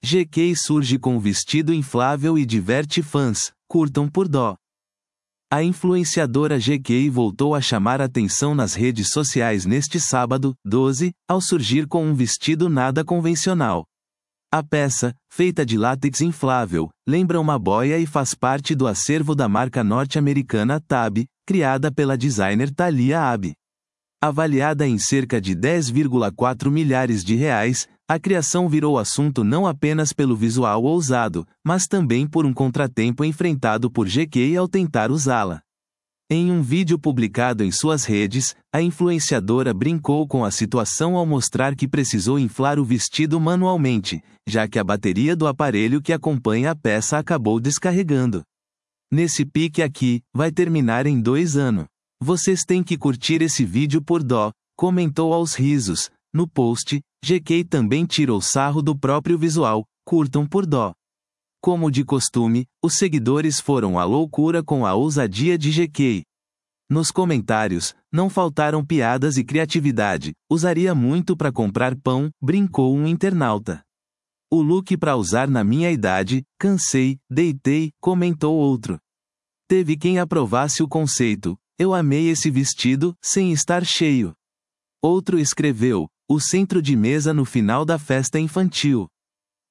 GK surge com vestido inflável e diverte fãs, curtam por dó. A influenciadora GK voltou a chamar atenção nas redes sociais neste sábado, 12, ao surgir com um vestido nada convencional. A peça, feita de látex inflável, lembra uma boia e faz parte do acervo da marca norte-americana Tab, criada pela designer Thalia Abbe. Avaliada em cerca de 10,4 milhares de reais, a criação virou assunto não apenas pelo visual ousado, mas também por um contratempo enfrentado por GK ao tentar usá-la. Em um vídeo publicado em suas redes, a influenciadora brincou com a situação ao mostrar que precisou inflar o vestido manualmente, já que a bateria do aparelho que acompanha a peça acabou descarregando. Nesse pique aqui, vai terminar em 2 anos. Vocês têm que curtir esse vídeo por dó, comentou aos risos. No post, GK também tirou sarro do próprio visual, curtam por dó. Como de costume, os seguidores foram à loucura com a ousadia de GK. Nos comentários, não faltaram piadas e criatividade, usaria muito para comprar pão, brincou um internauta. O look para usar na minha idade, cansei, deitei, comentou outro. Teve quem aprovasse o conceito, eu amei esse vestido, sem estar cheio. Outro escreveu, o centro de mesa no final da festa infantil.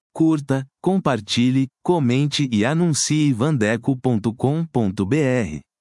Curta, compartilhe, comente e anuncie vandeco.com.br.